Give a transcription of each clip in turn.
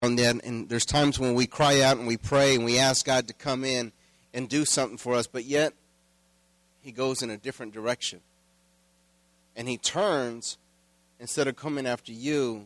on that, and there's times when we cry out and we pray and we ask God to come in and do something for us, but yet he goes in a different direction. And he turns, instead of coming after you,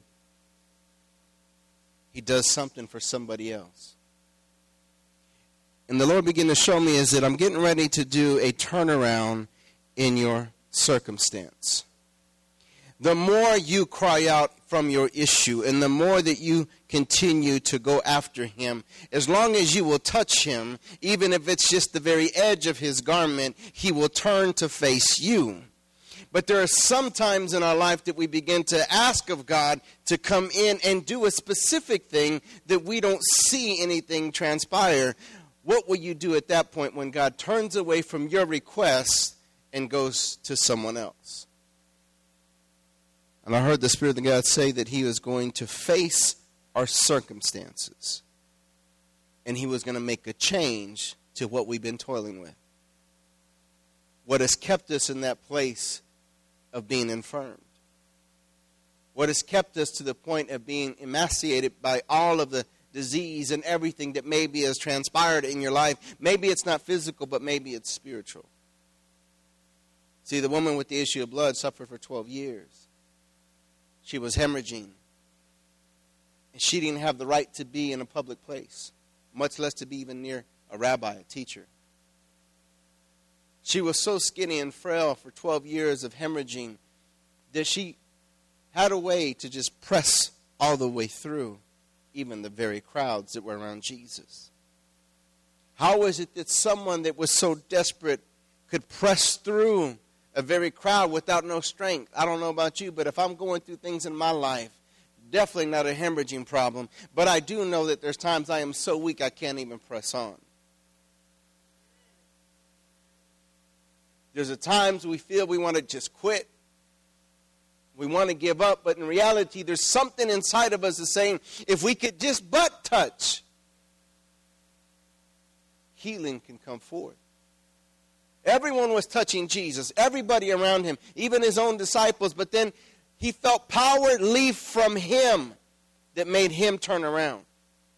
he does something for somebody else. And the Lord began to show me is that I'm getting ready to do a turnaround in your circumstance. The more you cry out from your issue and the more that you continue to go after him, as long as you will touch him, even if it's just the very edge of his garment, he will turn to face you. But there are some times in our life that we begin to ask of God to come in and do a specific thing that we don't see anything transpire. What will you do at that point when God turns away from your request and goes to someone else? And I heard the Spirit of God say that he was going to face our circumstances. And he was going to make a change to what we've been toiling with. What has kept us in that place of being infirmed. What has kept us to the point of being emaciated by all of the disease and everything that maybe has transpired in your life. Maybe it's not physical, but maybe it's spiritual. See, the woman with the issue of blood suffered for 12 years. She was hemorrhaging. And she didn't have the right to be in a public place, much less to be even near a rabbi, a teacher. She was so skinny and frail for 12 years of hemorrhaging that she had a way to just press all the way through even the very crowds that were around Jesus. How is it that someone that was so desperate could press through a very crowd without no strength? I don't know about you, but if I'm going through things in my life, definitely not a hemorrhaging problem, but I do know that there's times I am so weak I can't even press on. There's times we feel we want to just quit. We want to give up, but in reality, there's something inside of us that's saying, if we could just but touch, healing can come forth. Everyone was touching Jesus, everybody around him, even his own disciples, but then he felt power leave from him that made him turn around.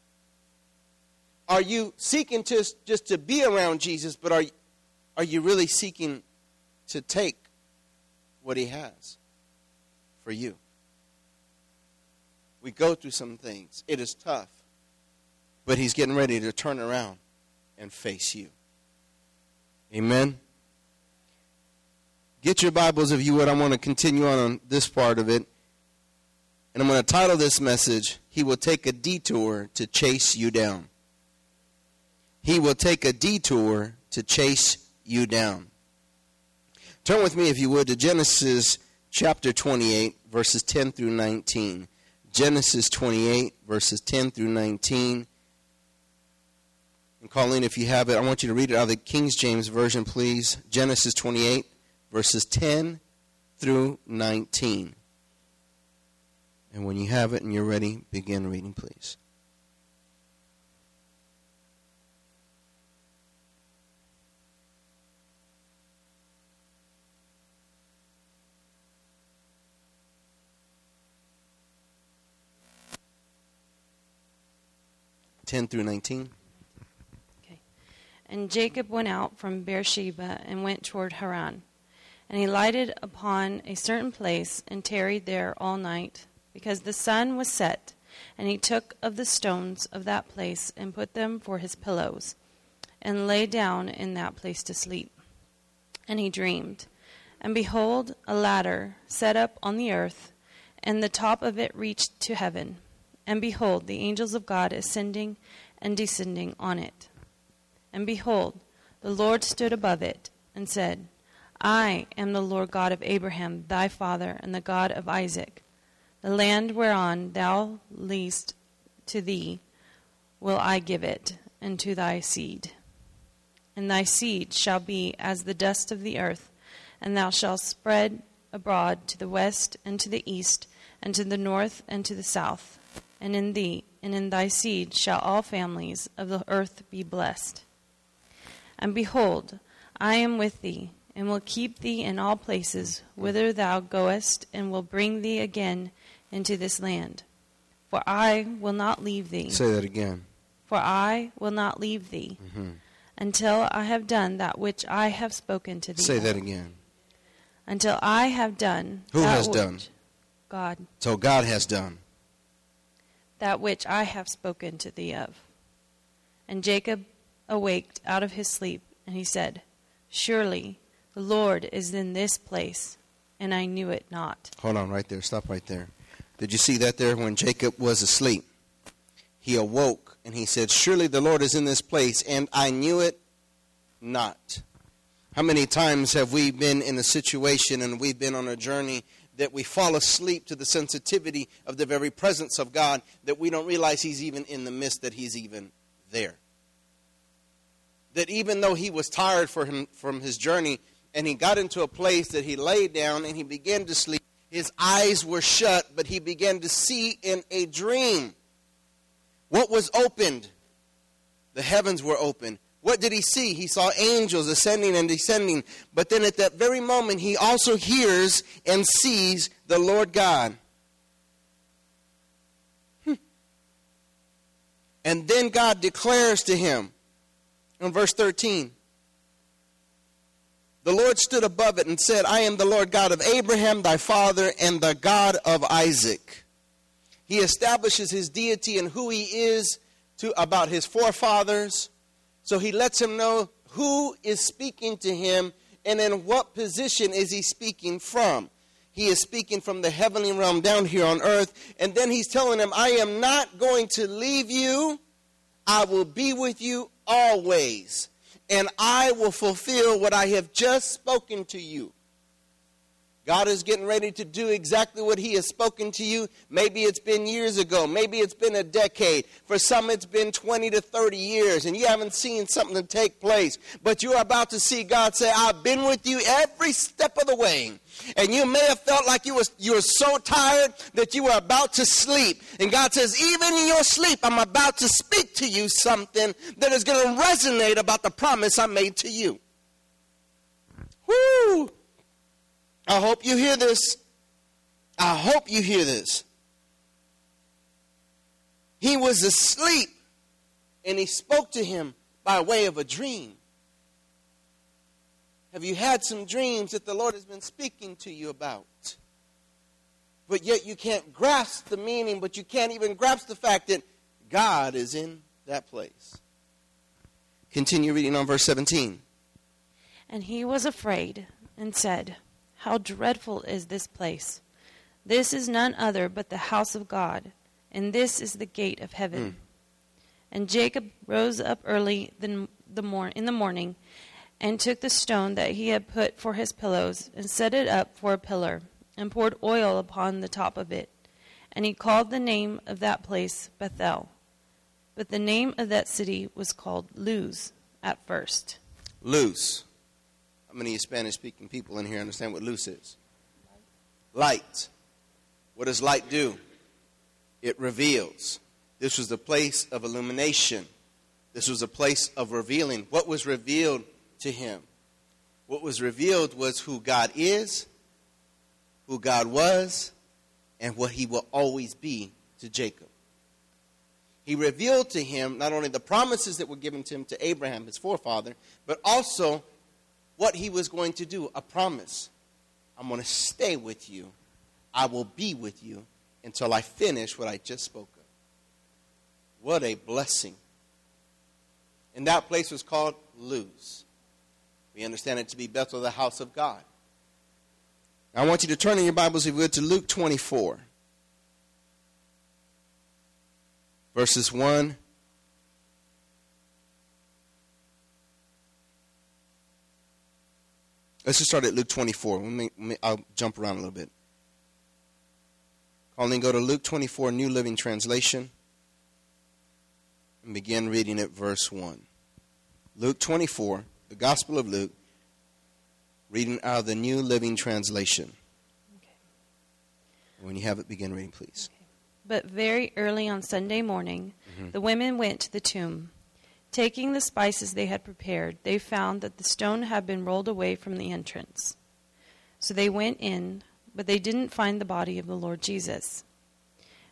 Are you seeking just to be around Jesus, but are you really seeking to take what he has for you? We go through some things. It is tough. But he's getting ready to turn around and face you. Amen. Get your Bibles if you would. I want to continue on this part of it. And I'm going to title this message, He Will Take a Detour to Chase You Down. He will take a detour to chase you down. Turn with me, if you would, to Genesis chapter 28, verses 10 through 19. Genesis 28, verses 10 through 19. And Colleen, if you have it, I want you to read it out of the King James Version, please. Genesis 28, verses 10 through 19. And when you have it and you're ready, begin reading, please. (10 through 19). Okay. And Jacob went out from Beersheba and went toward Haran. And he lighted upon a certain place and tarried there all night, because the sun was set. And he took of the stones of that place and put them for his pillows, and lay down in that place to sleep. And he dreamed, and behold, a ladder set up on the earth, and the top of it reached to heaven. And behold, the angels of God ascending and descending on it. And behold, the Lord stood above it, and said, I am the Lord God of Abraham thy father, and the God of Isaac. The land whereon thou liest, to thee will I give it, and to thy seed. And thy seed shall be as the dust of the earth, and thou shalt spread abroad to the west and to the east, and to the north and to the south. And in thee and in thy seed shall all families of the earth be blessed. And behold, I am with thee, and will keep thee in all places whither thou goest, and will bring thee again into this land. For I will not leave thee. Say that again. For I will not leave thee until I have done that which I have spoken to thee. Say that again. Until I have done. Who has done? God. So God has done. That which I have spoken to thee of. And Jacob awaked out of his sleep, and he said, Surely the Lord is in this place, and I knew it not. Hold on right there. Stop right there. Did you see that there? When Jacob was asleep, he awoke, and he said, Surely the Lord is in this place, and I knew it not. How many times have we been in a situation and we've been on a journey that we fall asleep to the sensitivity of the very presence of God, that we don't realize He's even in the midst, that He's even there? That even though he was tired from his journey, and he got into a place that he laid down and he began to sleep, his eyes were shut, but he began to see in a dream. What was opened? The heavens were open. What did he see? He saw angels ascending and descending. But then at that very moment, he also hears and sees the Lord God. And then God declares to him, in verse 13, the Lord stood above it and said, I am the Lord God of Abraham, thy father, and the God of Isaac. He establishes his deity and who he is about his forefathers. So he lets him know who is speaking to him and in what position is he speaking from. He is speaking from the heavenly realm down here on earth. And then he's telling him, I am not going to leave you. I will be with you always. And I will fulfill what I have just spoken to you. God is getting ready to do exactly what he has spoken to you. Maybe it's been years ago. Maybe it's been a decade. For some, it's been 20 to 30 years, and you haven't seen something take place. But you're about to see God say, I've been with you every step of the way. And you may have felt like you were so tired that you were about to sleep. And God says, even in your sleep, I'm about to speak to you something that is going to resonate about the promise I made to you. Woo! I hope you hear this. I hope you hear this. He was asleep, and he spoke to him by way of a dream. Have you had some dreams that the Lord has been speaking to you about? But yet you can't grasp the meaning, but you can't even grasp the fact that God is in that place. Continue reading on verse 17. And he was afraid and said, How dreadful is this place! This is none other but the house of God, and this is the gate of heaven. And Jacob rose up early in the morning, and took the stone that he had put for his pillows, and set it up for a pillar, and poured oil upon the top of it. And he called the name of that place Bethel. But the name of that city was called Luz at first. Luz. How many of you Spanish-speaking people in here understand what luz is? Light. What does light do? It reveals. This was the place of illumination. This was a place of revealing. What was revealed to him? What was revealed was who God is, who God was, and what he will always be to Jacob. He revealed to him not only the promises that were given to him to Abraham, his forefather, but also what he was going to do, a promise. I'm going to stay with you. I will be with you until I finish what I just spoke of. What a blessing. And that place was called Luz. We understand it to be Bethel, the house of God. Now, I want you to turn in your Bibles, if you would, to Luke 24. Verses 1. Let's just start at Luke 24. I'll jump around a little bit. Colleen, go to Luke 24, New Living Translation, and begin reading at verse 1. Luke 24, the Gospel of Luke, reading out of the New Living Translation. Okay. When you have it, begin reading, please. Okay. But very early on Sunday morning, the women went to the tomb. Taking the spices they had prepared, they found that the stone had been rolled away from the entrance. So they went in, but they didn't find the body of the Lord Jesus.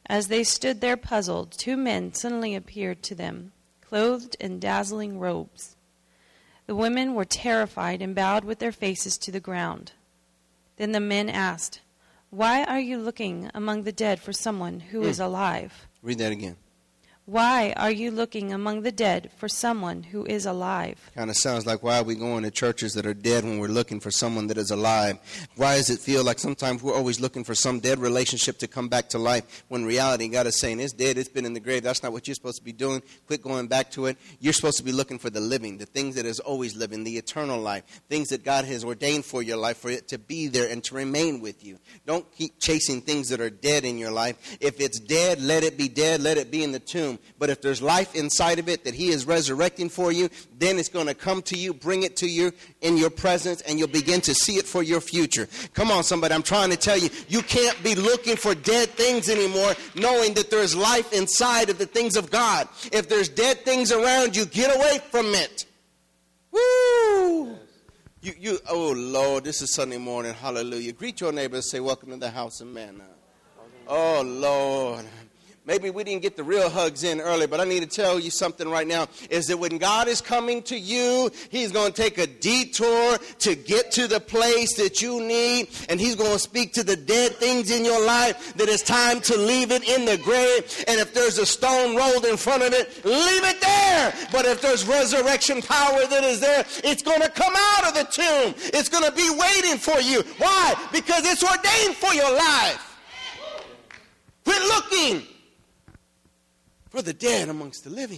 As they stood there puzzled, 2 men suddenly appeared to them, clothed in dazzling robes. The women were terrified and bowed with their faces to the ground. Then the men asked, "Why are you looking among the dead for someone who is alive?" Read that again. Why are you looking among the dead for someone who is alive? Kind of sounds like, why are we going to churches that are dead when we're looking for someone that is alive? Why does it feel like sometimes we're always looking for some dead relationship to come back to life, when in reality God is saying, it's dead, it's been in the grave. That's not what you're supposed to be doing. Quit going back to it. You're supposed to be looking for the living, the things that is always living, the eternal life, things that God has ordained for your life, for it to be there and to remain with you. Don't keep chasing things that are dead in your life. If it's dead, let it be dead. Let it be in the tomb. But if there's life inside of it that he is resurrecting for you, then it's going to come to you, bring it to you in your presence, and you'll begin to see it for your future. Come on, somebody. I'm trying to tell you, you can't be looking for dead things anymore, knowing that there's life inside of the things of God. If there's dead things around you, get away from it. Woo! Oh, Lord, this is Sunday morning. Hallelujah. Greet your neighbor and say, welcome to the house of manna. Oh, Lord. Maybe we didn't get the real hugs in early, but I need to tell you something right now, is that when God is coming to you, he's going to take a detour to get to the place that you need, and he's going to speak to the dead things in your life, that it's time to leave it in the grave. And if there's a stone rolled in front of it, leave it there. But if there's resurrection power that is there, it's going to come out of the tomb. It's going to be waiting for you. Why? Because it's ordained for your life. Quit looking for the dead amongst the living.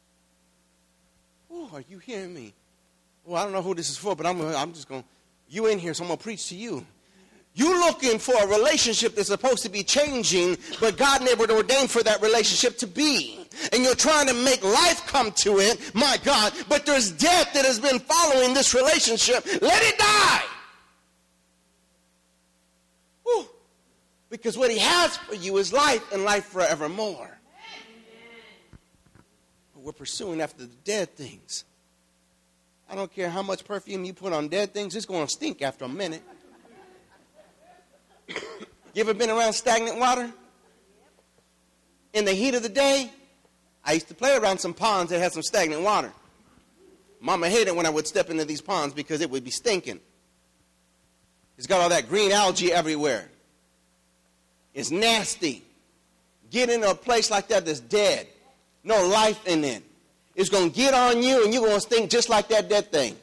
Oh, are you hearing me? Well, I don't know who this is for, but I'm just going, you in here, so I'm going to preach to you. You looking for a relationship that's supposed to be changing, but God never ordained for that relationship to be. And you're trying to make life come to it, my God, but there's death that has been following this relationship. Let it die. Whew. Because what he has for you is life, and life forevermore. We're pursuing after the dead things. I don't care how much perfume you put on dead things, it's going to stink after a minute. You ever been around stagnant water? In the heat of the day, I used to play around some ponds that had some stagnant water. Mama hated when I would step into these ponds because it would be stinking. It's got all that green algae everywhere. It's nasty. Get into a place like that that's dead. No life in it. It's going to get on you, and you're going to stink just like that dead thing.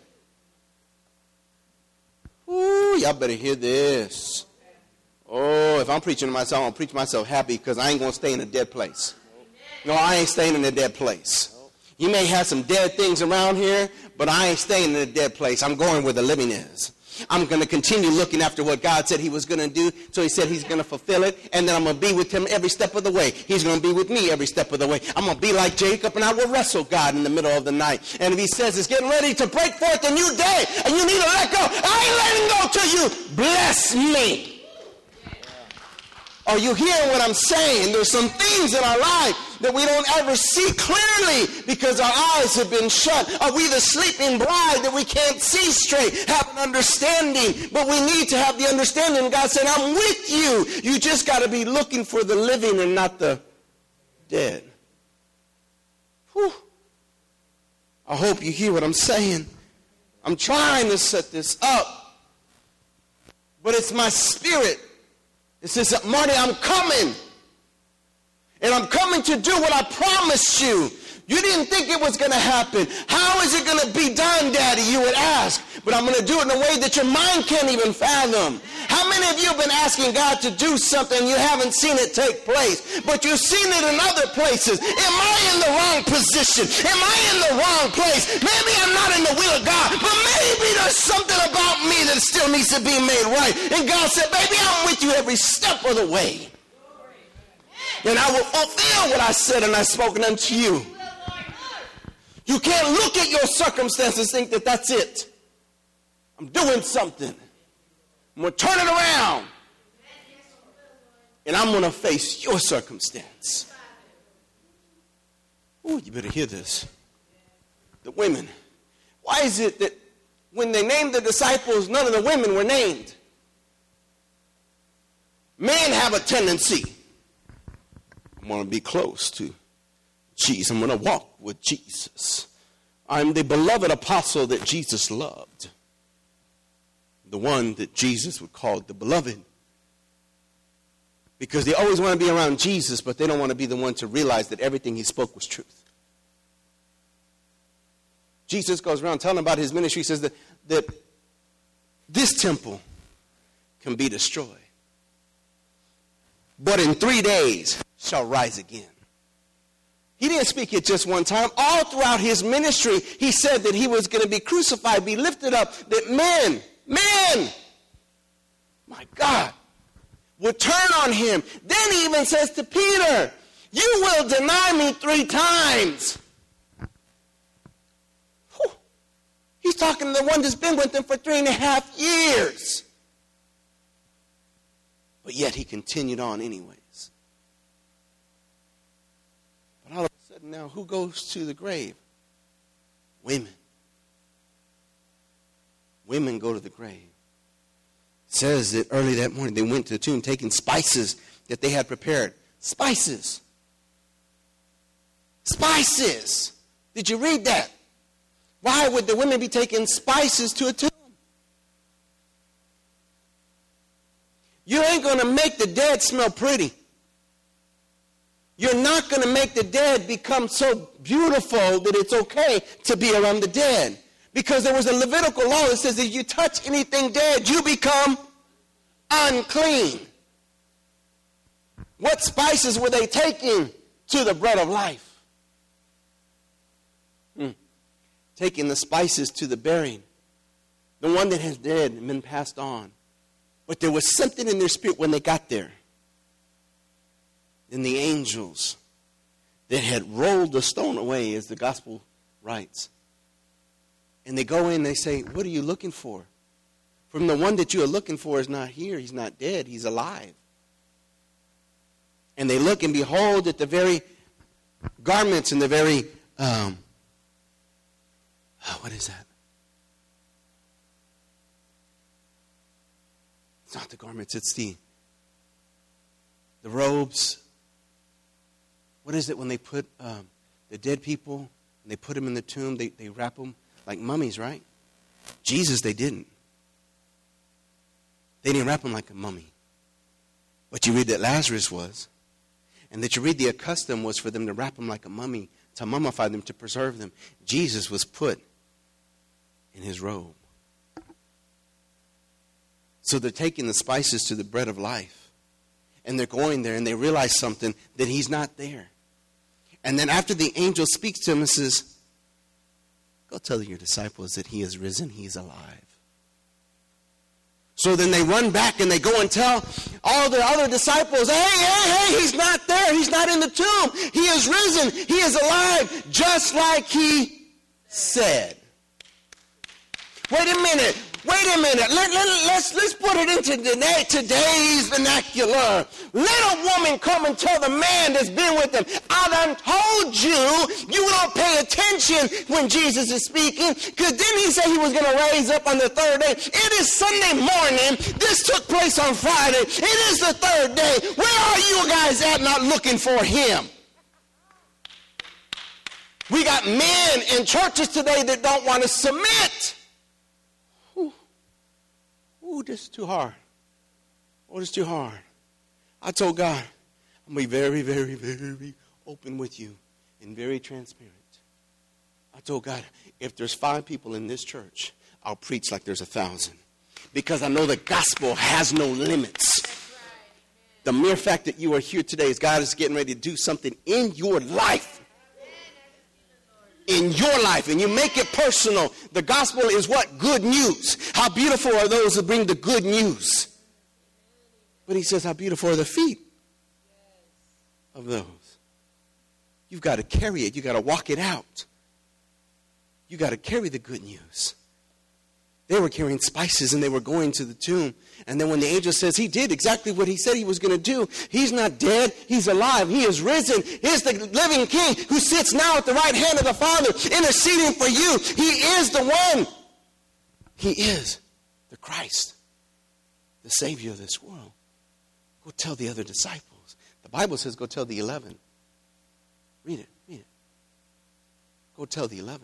Ooh, y'all better hear this. Oh, if I'm preaching to myself, I'm going to preach myself happy, because I ain't going to stay in a dead place. No, I ain't staying in a dead place. You may have some dead things around here, but I ain't staying in a dead place. I'm going where the living is. I'm going to continue looking after what God said he was going to do. So he said he's going to fulfill it. And then I'm going to be with him every step of the way. He's going to be with me every step of the way. I'm going to be like Jacob, and I will wrestle God in the middle of the night. And if he says it's getting ready to break forth a new day, and you need to let go, I ain't letting go till you bless me. Are you hearing what I'm saying? There's some things in our life that we don't ever see clearly because our eyes have been shut. Are we the sleeping bride that we can't see straight, have an understanding? But we need to have the understanding. God said, I'm with you. You just got to be looking for the living and not the dead. Whew. I hope you hear what I'm saying. I'm trying to set this up, but it's my spirit. It says, Marty, I'm coming. And I'm coming to do what I promised you. You didn't think it was going to happen. How is it going to be done, Daddy? You would ask. But I'm going to do it in a way that your mind can't even fathom. How many of you have been asking God to do something and you haven't seen it take place? But you've seen it in other places. Am I in the wrong position? Am I in the wrong place? Maybe I'm not in the will of God, but maybe there's something about me that still needs to be made right. And God said, baby, I'm with you every step of the way. And I will fulfill what I said and I've spoken unto you. You can't look at your circumstances and think that that's it. I'm doing something. I'm going to turn it around. And I'm going to face your circumstance. Oh, you better hear this. The women. Why is it that when they named the disciples, none of the women were named? Men have a tendency want to be close to Jesus. I'm going to walk with Jesus. I'm the beloved apostle that Jesus loved. The one that Jesus would call the beloved. Because they always want to be around Jesus, but they don't want to be the one to realize that everything he spoke was truth. Jesus goes around telling about his ministry. He says that this temple can be destroyed, but in 3 days shall rise again. He didn't speak it just one time. All throughout his ministry, he said that he was going to be crucified, be lifted up, that men, my God, would turn on him. Then he even says to Peter, you will deny me 3 times. Whew. He's talking to the one that's been with him for 3.5 years. But yet he continued on anyways. But all of a sudden now, who goes to the grave? Women. Women go to the grave. It says that early that morning they went to the tomb taking spices that they had prepared. Spices. Spices. Did you read that? Why would the women be taking spices to a tomb? You ain't going to make the dead smell pretty. You're not going to make the dead become so beautiful that it's okay to be around the dead. Because there was a Levitical law that says that if you touch anything dead, you become unclean. What spices were they taking to the bread of life? Taking the spices to the buried. The one that has dead and been passed on. But there was something in their spirit when they got there. And the angels that had rolled the stone away, as the gospel writes. And they go in and they say, what are you looking for? From the one that you are looking for is not here. He's not dead. He's alive. And they look and behold at the very garments and the very, what is that? It's not the garments, it's the robes. What is it when they put the dead people, and they put them in the tomb, they wrap them like mummies, right? Jesus, they didn't. They didn't wrap him like a mummy. But you read that Lazarus was. And that you read the custom was for them to wrap him like a mummy, to mummify them, to preserve them. Jesus was put in his robe. So they're taking the spices to the bread of life. And they're going there and they realize something, that he's not there. And then after the angel speaks to him and says, go tell your disciples that he is risen, he's alive. So then they run back and they go and tell all the other disciples, hey, he's not there. He's not in the tomb. He is risen. He is alive, just like he said. Wait a minute. Let's put it into today's vernacular. Let a woman come and tell the man that's been with them, I done told you don't pay attention when Jesus is speaking. Because didn't he say he was going to raise up on the 3rd day? It is Sunday morning. This took place on Friday. It is the 3rd day. Where are you guys at not looking for him? We got men in churches today that don't want to submit. Ooh, this is too hard. Oh, this is too hard. I told God, I'm going to be very, very, very open with you and very transparent. I told God, if there's 5 people in this church, I'll preach like there's 1,000. Because I know the gospel has no limits. The mere fact that you are here today is God is getting ready to do something in your life. In your life, and you make it personal. The gospel is what? Good news. How beautiful are those who bring the good news. But he says, how beautiful are the feet of those. You've got to carry it. You've got to walk it out. You've got to carry the good news. They were carrying spices and they were going to the tomb. And then when the angel says he did exactly what he said he was going to do. He's not dead. He's alive. He is risen. He's the living king who sits now at the right hand of the Father interceding for you. He is the one. He is the Christ, the Savior of this world. Go tell the other disciples. The The Bible says go tell the 11. Read it, read it. Go tell the 11.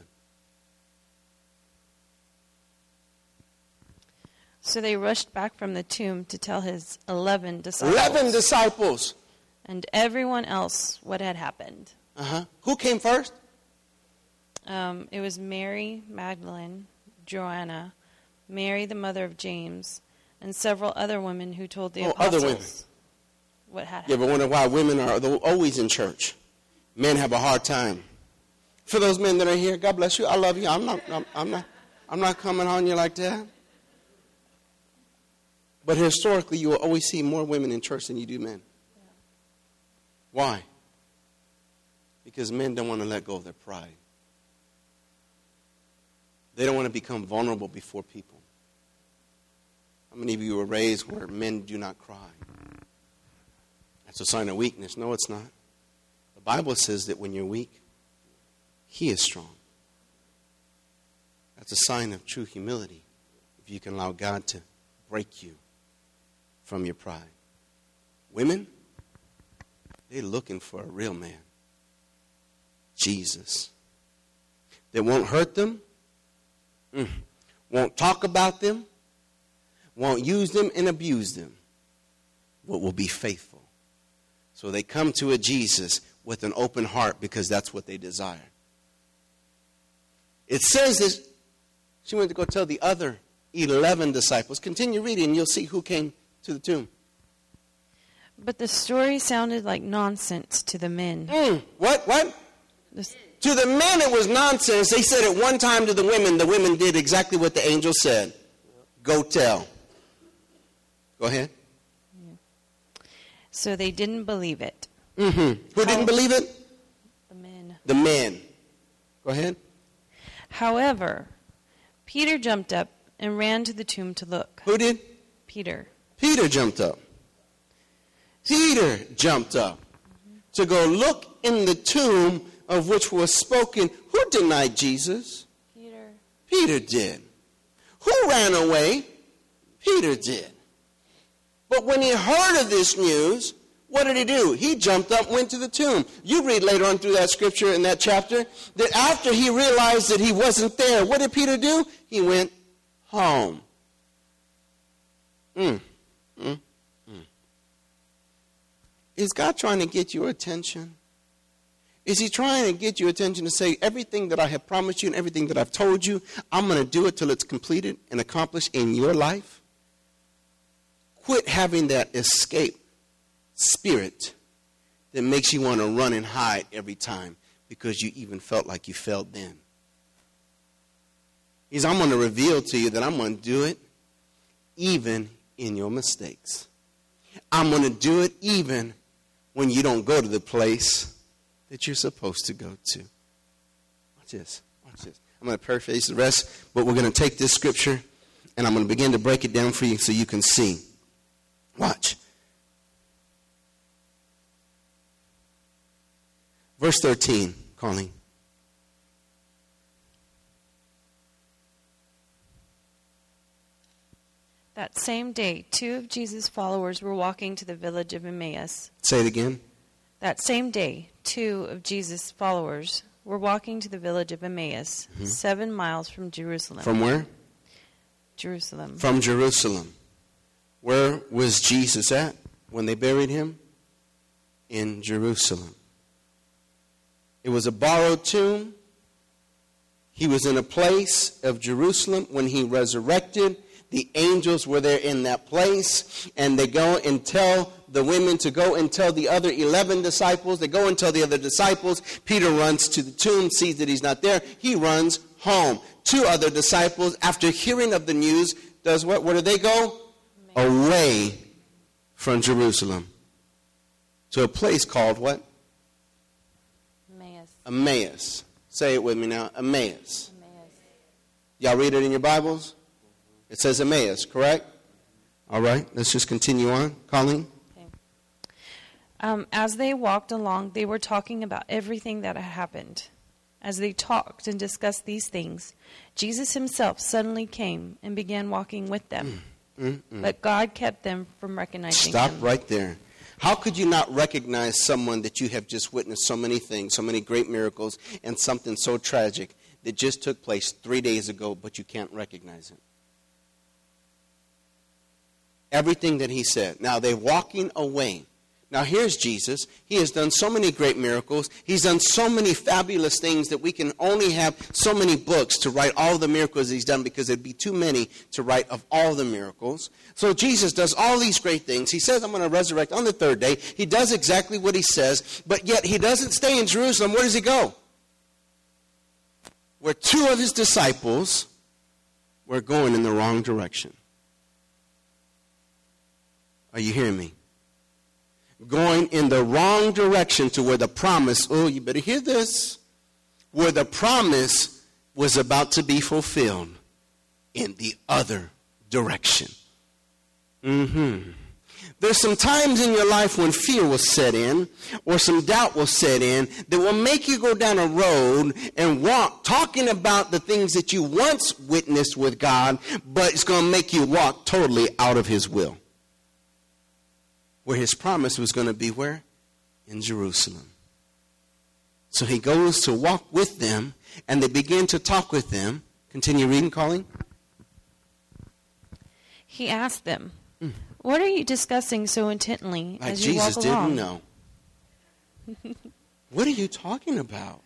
So they rushed back from the tomb to tell his 11 disciples. 11 disciples. And everyone else what had happened. Who came first? It was Mary Magdalene, Joanna, Mary the mother of James, and several other women who told the apostles other women. What had You ever wonder why women are always in church? Men have a hard time. For those men that are here, God bless you. I love you. I'm not coming on you like that. But historically, you will always see more women in church than you do men. Yeah. Why? Because men don't want to let go of their pride. They don't want to become vulnerable before people. How many of you were raised where men do not cry? That's a sign of weakness. No, it's not. The Bible says that when you're weak, He is strong. That's a sign of true humility if you can allow God to break you from your pride. Women, they're looking for a real man. Jesus. They won't hurt them. Won't talk about them. Won't use them and abuse them. But will be faithful. So they come to a Jesus with an open heart because that's what they desire. It says this. She went to go tell the other 11 disciples. Continue reading and you'll see who came to the tomb. But the story sounded like nonsense to the men. What? To the men it was nonsense. They said it one time to the women. The women did exactly what the angel said. Go tell. Go ahead. Yeah. So they didn't believe it. Who didn't believe it? The men. The men. Go ahead. However, Peter jumped up and ran to the tomb to look. Who did? Peter. Peter jumped up. Peter jumped up to go look in the tomb of which was spoken. Who denied Jesus? Peter. Peter did. Who ran away? Peter did. But when he heard of this news, what did he do? He jumped up, went to the tomb. You read later on through that scripture in that chapter that after he realized that he wasn't there, what did Peter do? He went home. Is God trying to get your attention? Is He trying to get your attention to say, everything that I have promised you and everything that I've told you, I'm going to do it till it's completed and accomplished in your life? Quit having that escape spirit that makes you want to run and hide every time because you even felt like you failed then. I'm going to reveal to you that I'm going to do it even in your mistakes. I'm going to do it even when you don't go to the place that you're supposed to go to. Watch this. Watch this. I'm going to paraphrase the rest, but we're going to take this scripture and I'm going to begin to break it down for you so you can see. Watch. Verse 13, Colleen. That same day, 2 of Jesus' followers were walking to the village of Emmaus. Say it again. That same day, 2 of Jesus' followers were walking to the village of Emmaus, 7 miles from Jerusalem. From where? Jerusalem. From Jerusalem. Where was Jesus at when they buried him? In Jerusalem. It was a borrowed tomb. He was in a place of Jerusalem when he resurrected. The angels were there in that place, and they go and tell the women to go and tell the other 11 disciples. They go and tell the other disciples. Peter runs to the tomb, sees that he's not there. He runs home. 2 other disciples, after hearing of the news, does what? Where do they go? Away from Jerusalem. To a place called what? Emmaus. Emmaus. Say it with me now. Emmaus. Y'all read it in your Bibles? It says Emmaus, correct? All right, let's just continue on. Colleen? Okay. As they walked along, they were talking about everything that had happened. As they talked and discussed these things, Jesus himself suddenly came and began walking with them. But God kept them from recognizing him. Stop right there. How could you not recognize someone that you have just witnessed so many things, so many great miracles, and something so tragic that just took place 3 days ago, but you can't recognize it? Everything that he said. Now, they're walking away. Now, here's Jesus. He has done so many great miracles. He's done so many fabulous things that we can only have so many books to write all the miracles he's done, because it'd be too many to write of all the miracles. So Jesus does all these great things. He says, I'm going to resurrect on the third day. He does exactly what he says, but yet he doesn't stay in Jerusalem. Where does he go? Where two of his disciples were going in the wrong direction. Are you hearing me? Going in the wrong direction to where the promise, oh, you better hear this, where the promise was about to be fulfilled in the other direction. There's some times in your life when fear will set in, or some doubt will set in, that will make you go down a road and walk, talking about the things that you once witnessed with God, but it's going to make you walk totally out of his will. Where his promise was going to be where? In Jerusalem. So he goes to walk with them, and they begin to talk with them. Continue reading, Colleen. He asked them, what are you discussing so intently like as you Jesus walk along? didn't know. What are you talking about?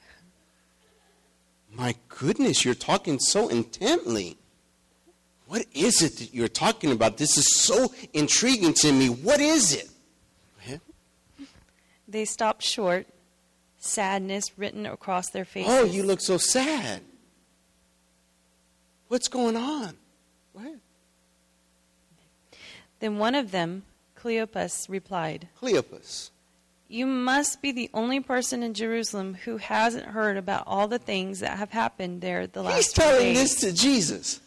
My goodness, you're talking so intently. What is it that you're talking about? This is so intriguing to me. What is it? Go ahead. They stopped short, sadness written across their faces. Oh, you look so sad. What's going on? Go ahead. Then one of them, Cleopas, replied, Cleopas. You must be the only person in Jerusalem who hasn't heard about all the things that have happened there the last He's 2 telling days. this to Jesus.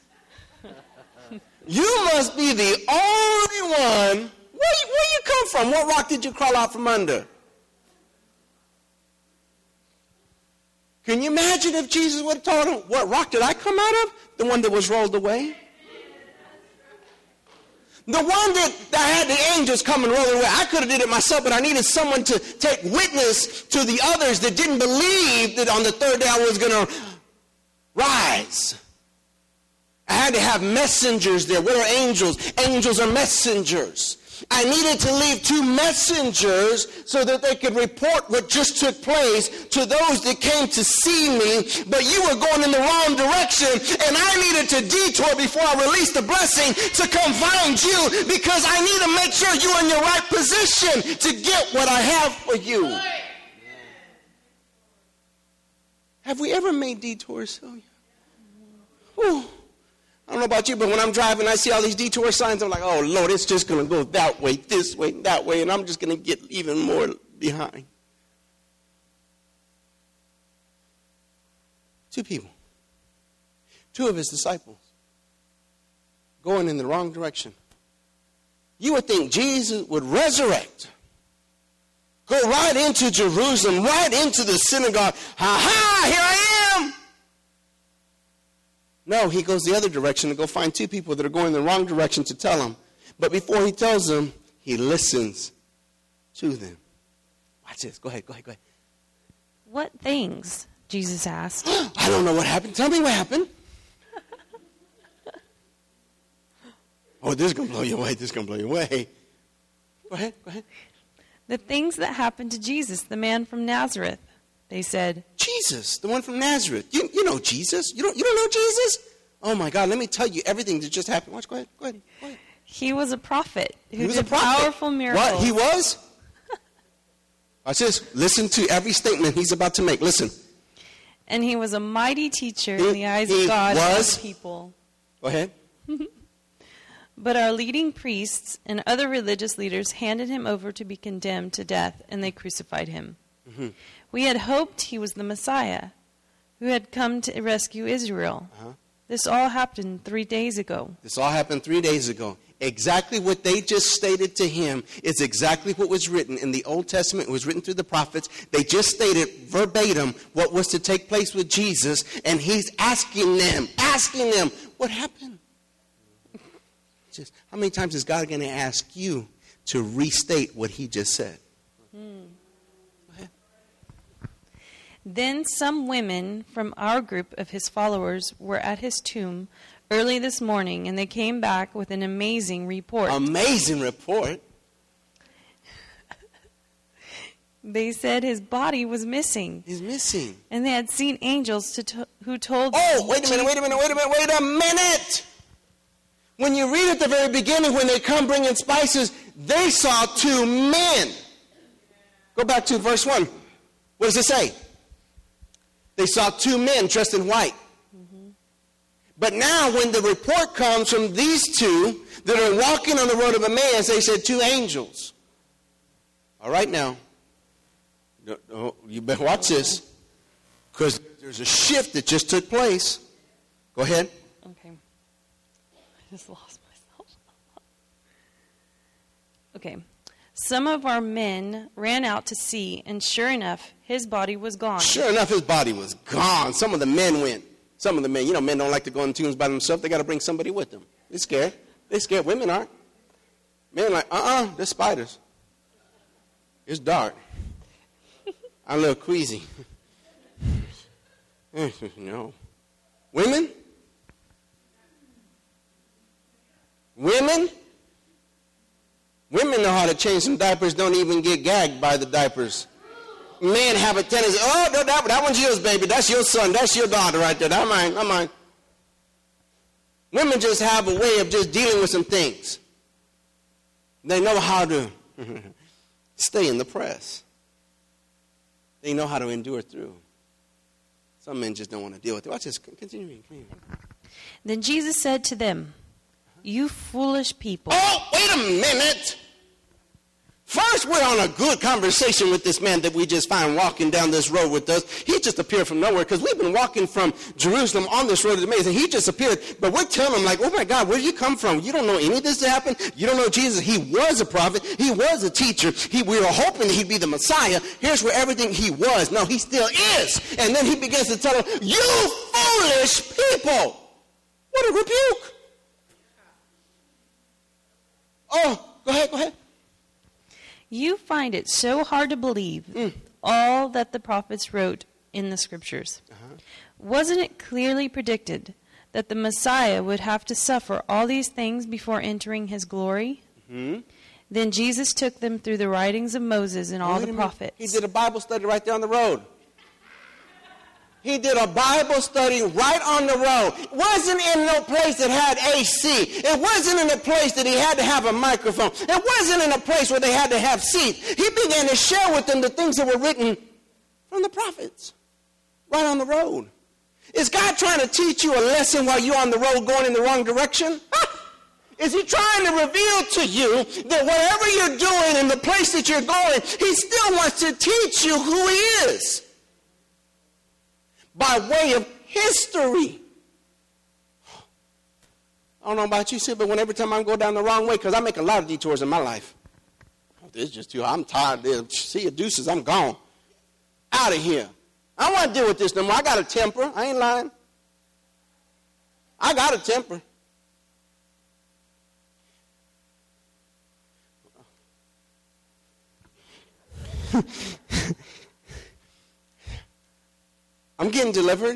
You must be the only one. Where you come from? What rock did you crawl out from under? Can you imagine if Jesus would have told him, what rock did I come out of? The one that was rolled away? The one that had the angels come and roll away. I could have did it myself, but I needed someone to take witness to the others that didn't believe that on the third day I was going to rise. I had to have messengers there. What are angels? Angels are messengers. I needed to leave 2 messengers so that they could report what just took place to those that came to see me. But you were going in the wrong direction, and I needed to detour before I released the blessing to come find you, because I need to make sure you're in your right position to get what I have for you. Have we ever made detours? Whew. I don't know about you, but when I'm driving, I see all these detour signs. I'm like, oh, Lord, it's just going to go that way, this way, that way, and I'm just going to get even more behind. 2 people. 2 of his disciples going in the wrong direction. You would think Jesus would resurrect, go right into Jerusalem, right into the synagogue. Ha-ha, here I am. No, he goes the other direction to go find 2 people that are going in the wrong direction to tell him. But before he tells them, he listens to them. Watch this. Go ahead. What things? Jesus asked. I don't know what happened. Tell me what happened. Oh, this is going to blow you away. Go ahead. The things that happened to Jesus, the man from Nazareth. They said, Jesus, the one from Nazareth. You know Jesus. You don't know Jesus? Oh, my God. Let me tell you everything that just happened. Watch. Go ahead. He was a prophet who was did a prophet. powerful miracles. What? He was? Watch this. Listen to every statement he's about to make. Listen. And he was a mighty teacher in the eyes of God and people. Go ahead. But our leading priests and other religious leaders handed him over to be condemned to death, and they crucified him. Mm-hmm. We had hoped he was the Messiah, who had come to rescue Israel. This all happened 3 days ago. Exactly what they just stated to him is exactly what was written in the Old Testament. It was written through the prophets. They just stated verbatim what was to take place with Jesus, and he's asking them, what happened? Just how many times is God going to ask you to restate what he just said. Go ahead. Then some women from our group of his followers were at his tomb early this morning, and they came back with an amazing report. Amazing report? They said his body was missing. He's missing. And they had seen angels who told them. Oh, wait a minute. When you read at the very beginning, when they come bringing spices, they saw two men. Go back to verse 1. What does it say? They saw two men dressed in white. Mm-hmm. But now when the report comes from these two that are walking on the road of Emmaus, they said two angels. All right now. You better watch this, because there's a shift that just took place. Go ahead. Okay. I just lost myself. Okay. Some of our men ran out to see, and sure enough, his body was gone. Sure enough, his body was gone. Some of the men went. Some of the men, men don't like to go on tombs by themselves. They got to bring somebody with them. They're scared. They're scared. Women aren't. Men are like, there's spiders. It's dark. I'm a little queasy. No. Women? Women know how to change some diapers, don't even get gagged by the diapers. Men have a tendency, no, that one's yours, baby. That's your son. That's your daughter right there. That's mine. Women just have a way of just dealing with some things. They know how to stay in the press. They know how to endure through. Some men just don't want to deal with it. Watch this. Continue reading. Then Jesus said to them, "You foolish people." Oh, wait a minute. First, we're on a good conversation with this man that we just find walking down this road with us. He just appeared from nowhere, because we've been walking from Jerusalem on this road to Emmaus, and he just appeared. But we're telling him, like, oh my God, where did you come from? You don't know any of this that happened? You don't know Jesus? He was a prophet. He was a teacher. We were hoping that he'd be the Messiah. Here's where everything he was. No, he still is. And then he begins to tell them, you foolish people. What a rebuke. Oh, go ahead. You find it so hard to believe all that the prophets wrote in the scriptures. Uh-huh. Wasn't it clearly predicted that the Messiah would have to suffer all these things before entering his glory? Mm-hmm. Then Jesus took them through the writings of Moses and all the prophets. He did a Bible study right there on the road. He did a Bible study right on the road. It wasn't in no place that had AC. It wasn't in a place that he had to have a microphone. It wasn't in a place where they had to have seats. He began to share with them the things that were written from the prophets right on the road. Is God trying to teach you a lesson while you're on the road going in the wrong direction? Is he trying to reveal to you that wherever you're doing in the place that you're going, he still wants to teach you who he is? By way of history. I don't know about you, Sid, but every time I go down the wrong way, because I make a lot of detours in my life. This is just too, I'm tired. See you deuces, I'm gone. Out of here. I don't want to deal with this no more. I got a temper. I ain't lying. I got a temper. I'm getting delivered.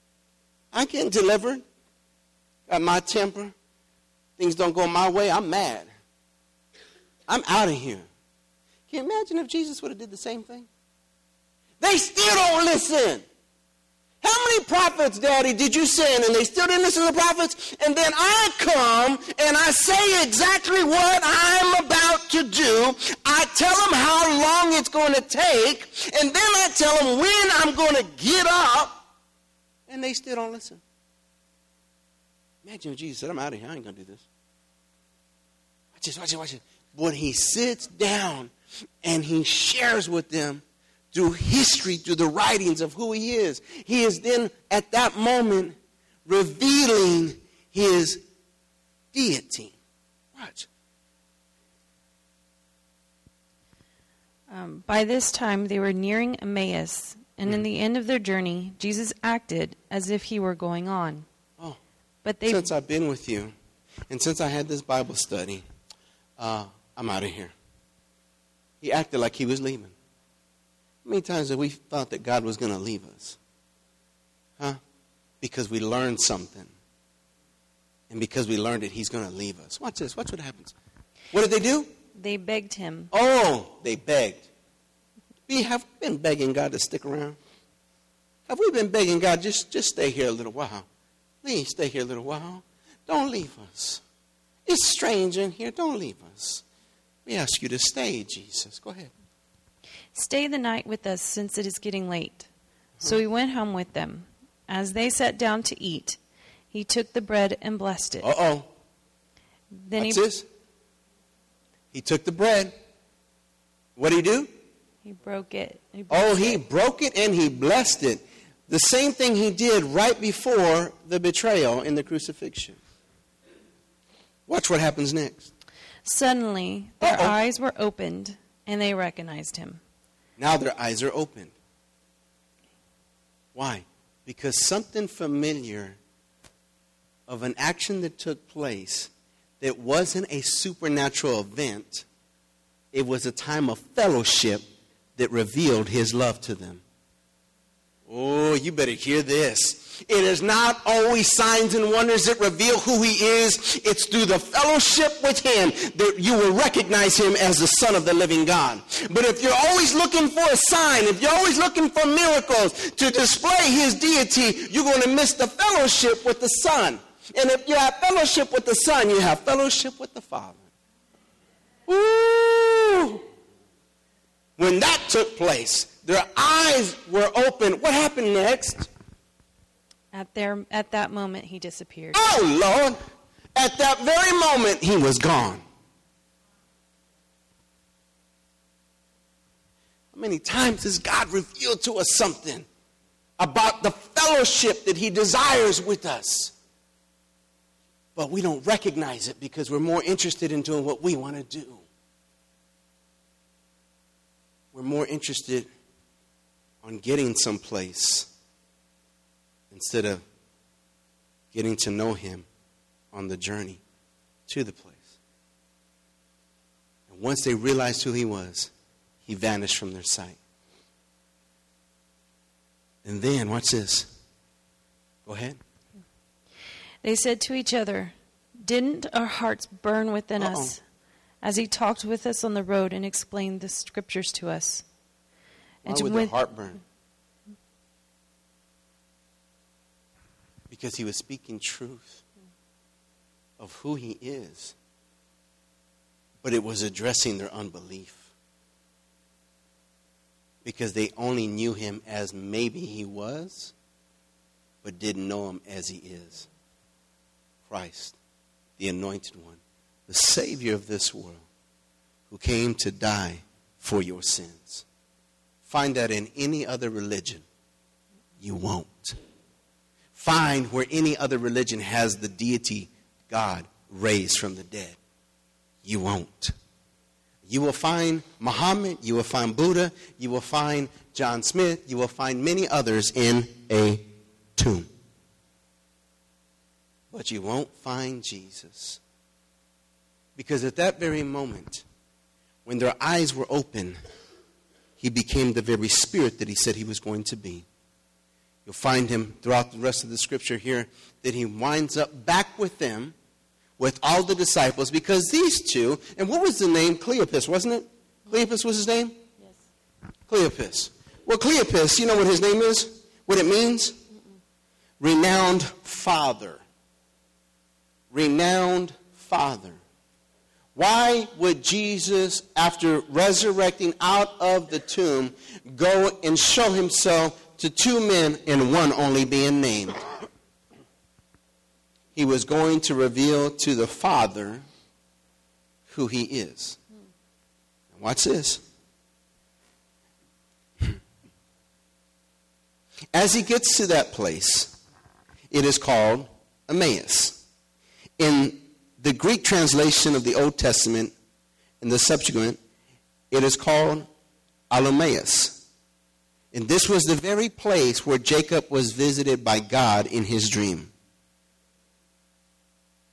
Got my temper. Things don't go my way. I'm mad. I'm out of here. Can you imagine if Jesus would have did the same thing? They still don't listen. How many prophets, Daddy, did you send and they still didn't listen to the prophets? And then I come and I say exactly what I'm about to do. I tell them how long it's going to take. And then I tell them when I'm going to get up. And they still don't listen. Imagine if Jesus said, I'm out of here. I ain't going to do this. Watch it. When he sits down and he shares with them through history, through the writings of who he is then at that moment revealing his deity. Watch. By this time, they were nearing Emmaus, and in the end of their journey, Jesus acted as if he were going on. But since I've been with you, and since I had this Bible study, I I'm out of here. He acted like he was leaving. How many times have we thought that God was going to leave us? Huh? Because we learned something. And because we learned it, he's going to leave us. Watch this. Watch what happens. What did they do? They begged him. Oh, they begged. We have been begging God to stick around. Have we been begging God, just stay here a little while? Please stay here a little while. Don't leave us. It's strange in here. Don't leave us. We ask you to stay, Jesus. Go ahead. Stay the night with us, since it is getting late. So he went home with them. As they sat down to eat, he took the bread and blessed it. Uh-oh. Then What's this? He took the bread. What did he do? He broke it. He broke it and he blessed it. The same thing he did right before the betrayal and the crucifixion. Watch what happens next. Suddenly, their eyes were opened, and they recognized him. Now their eyes are opened. Why? Because something familiar of an action that took place that wasn't a supernatural event. It was a time of fellowship that revealed his love to them. Oh, you better hear this. It is not always signs and wonders that reveal who he is. It's through the fellowship with him that you will recognize him as the Son of the living God. But if you're always looking for a sign, if you're always looking for miracles to display his deity, you're going to miss the fellowship with the Son. And if you have fellowship with the Son, you have fellowship with the Father. Ooh! When that took place, their eyes were open. What happened next? At that moment, he disappeared. Oh, Lord. At that very moment, he was gone. How many times has God revealed to us something about the fellowship that he desires with us? But we don't recognize it because we're more interested in doing what we want to do. We're more interested on getting someplace instead of getting to know him on the journey to the place. And once they realized who he was, he vanished from their sight. And then, watch this. Go ahead. They said to each other, "Didn't our hearts burn within us as he talked with us on the road and explained the scriptures to us?" Why would their heart burn? Because he was speaking truth of who he is. But it was addressing their unbelief. Because they only knew him as maybe he was, but didn't know him as he is. Christ, the anointed one, the Savior of this world, who came to die for your sins. Find that in any other religion, you won't. Find where any other religion has the deity God raised from the dead. You won't. You will find Muhammad, you will find Buddha, you will find John Smith, you will find many others in a tomb. But you won't find Jesus. Because at that very moment, when their eyes were open, he became the very spirit that he said he was going to be. You'll find him throughout the rest of the scripture here that he winds up back with them, with all the disciples, because these two, and what was the name? Cleopas, wasn't it? Cleopas was his name? Yes. Cleopas. Well, Cleopas, you know what his name is? What it means? Renowned father. Renowned father. Why would Jesus, after resurrecting out of the tomb, go and show himself to two men and one only being named? He was going to reveal to the Father who he is. Watch this. As he gets to that place, it is called Emmaus. In the Greek translation of the Old Testament, in the Septuagint, it is called Alameus. And this was the very place where Jacob was visited by God in his dream.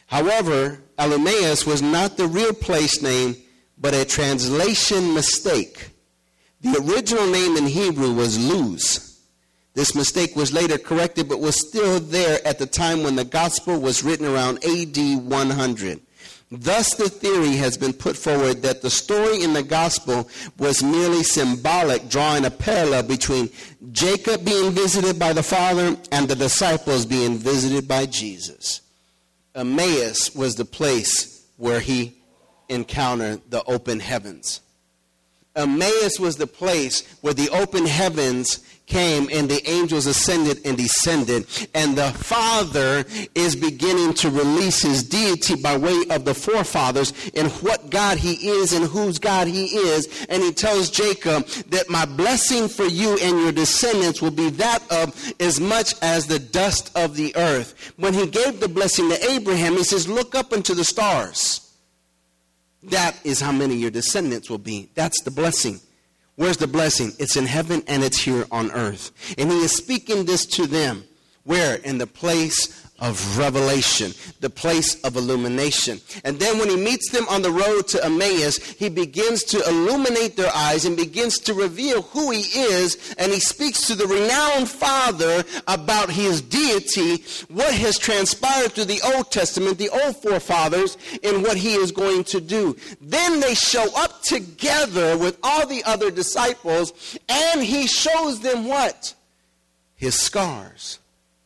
However, Eleusis was not the real place name, but a translation mistake. The original name in Hebrew was Luz. This mistake was later corrected, but was still there at the time when the gospel was written around AD 100. Thus, the theory has been put forward that the story in the gospel was merely symbolic, drawing a parallel between Jacob being visited by the Father and the disciples being visited by Jesus. Emmaus was the place where he encountered the open heavens. Emmaus was the place where the open heavens came and the angels ascended and descended, and the Father is beginning to release his deity by way of the forefathers and what God he is and whose God he is. And he tells Jacob that my blessing for you and your descendants will be that of as much as the dust of the earth. When he gave the blessing to Abraham, he says, look up into the stars. That is how many your descendants will be. That's the blessing. Where's the blessing? It's in heaven and it's here on earth. And he is speaking this to them. Where? In the place of revelation, the place of illumination. And then when he meets them on the road to Emmaus, he begins to illuminate their eyes and begins to reveal who he is. And he speaks to the renowned Father about his deity, what has transpired through the Old Testament, the old forefathers, and what he is going to do. Then they show up together with all the other disciples, and he shows them what? His scars.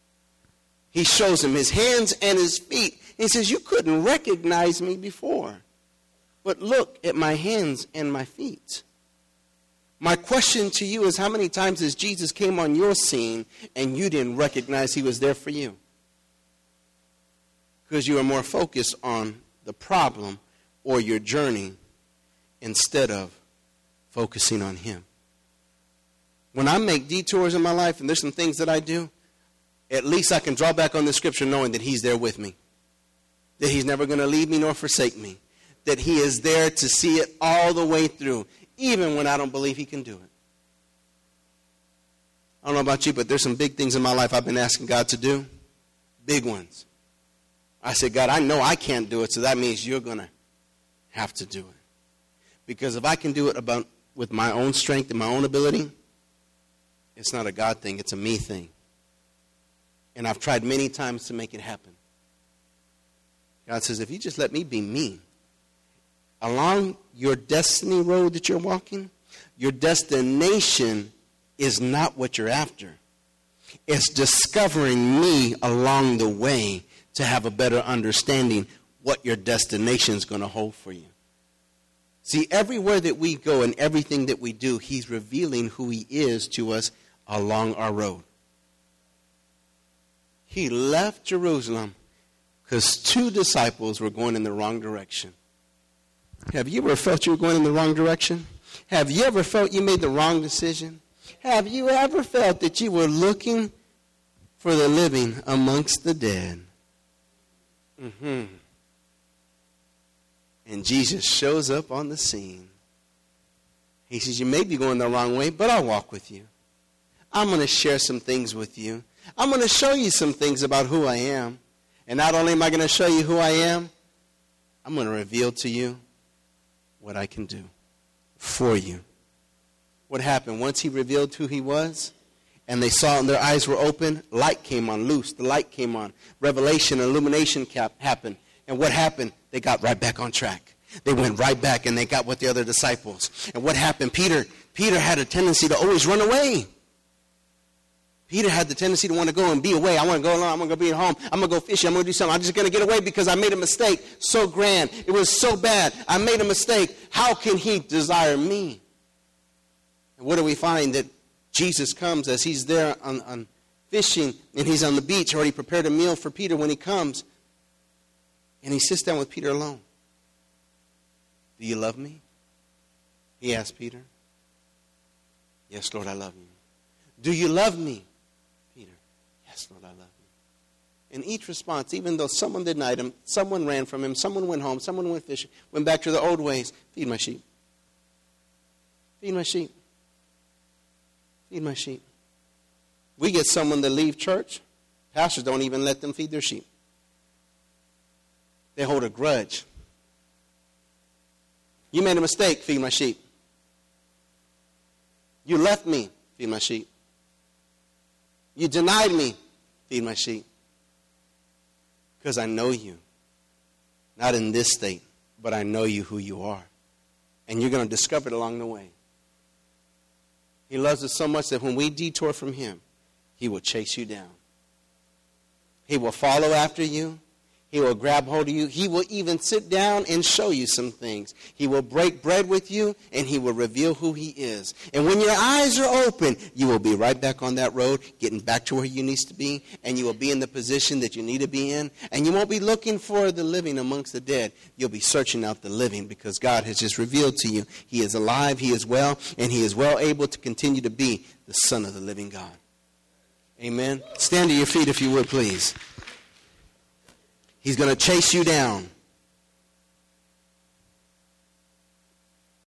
He shows him his hands and his feet. He says, you couldn't recognize me before, but look at my hands and my feet. My question to you is, how many times has Jesus came on your scene and you didn't recognize he was there for you? Because you were more focused on the problem or your journey instead of focusing on him. When I make detours in my life and there's some things that I do, at least I can draw back on the scripture knowing that he's there with me. That he's never going to leave me nor forsake me. That he is there to see it all the way through, even when I don't believe he can do it. I don't know about you, but there's some big things in my life I've been asking God to do. Big ones. I said, God, I know I can't do it, so that means you're going to have to do it. Because if I can do it with my own strength and my own ability, it's not a God thing, it's a me thing. And I've tried many times to make it happen. God says, if you just let me be me, along your destiny road that you're walking, your destination is not what you're after. It's discovering me along the way to have a better understanding what your destination is going to hold for you. See, everywhere that we go and everything that we do, he's revealing who he is to us along our road. He left Jerusalem because 2 disciples were going in the wrong direction. Have you ever felt you were going in the wrong direction? Have you ever felt you made the wrong decision? Have you ever felt that you were looking for the living amongst the dead? And Jesus shows up on the scene. He says, you may be going the wrong way, but I'll walk with you. I'm going to share some things with you. I'm going to show you some things about who I am. And not only am I going to show you who I am, I'm going to reveal to you what I can do for you. What happened? Once he revealed who he was, and they saw it and their eyes were open, light came on, loose. The light came on. Revelation, illumination happened. And what happened? They got right back on track. They went right back and they got with the other disciples. And what happened? Peter had a tendency to always run away. Peter had the tendency to want to go and be away. I want to go alone. I'm going to go be at home. I'm going to go fishing. I'm going to do something. I'm just going to get away because I made a mistake. So grand. It was so bad. I made a mistake. How can he desire me? And what do we find? That Jesus comes as he's there on fishing and he's on the beach, already prepared a meal for Peter when he comes. And he sits down with Peter alone. Do you love me? He asked Peter. Yes, Lord, I love you. Do you love me? Peter. Yes, Lord, I love you. In each response, even though someone denied him, someone ran from him, someone went home, someone went fishing, went back to the old ways. Feed my sheep. Feed my sheep. Feed my sheep. We get someone to leave church. Pastors don't even let them feed their sheep. They hold a grudge. You made a mistake, feed my sheep. You left me, feed my sheep. You denied me, feed my sheep. Because I know you. Not in this state, but I know you who you are. And you're going to discover it along the way. He loves us so much that when we detour from him, he will chase you down. He will follow after you. He will grab hold of you. He will even sit down and show you some things. He will break bread with you, and he will reveal who he is. And when your eyes are open, you will be right back on that road, getting back to where you need to be, and you will be in the position that you need to be in. And you won't be looking for the living amongst the dead. You'll be searching out the living, because God has just revealed to you he is alive, he is well, and he is well able to continue to be the Son of the living God. Amen. Stand to your feet if you would, please. He's going to chase you down.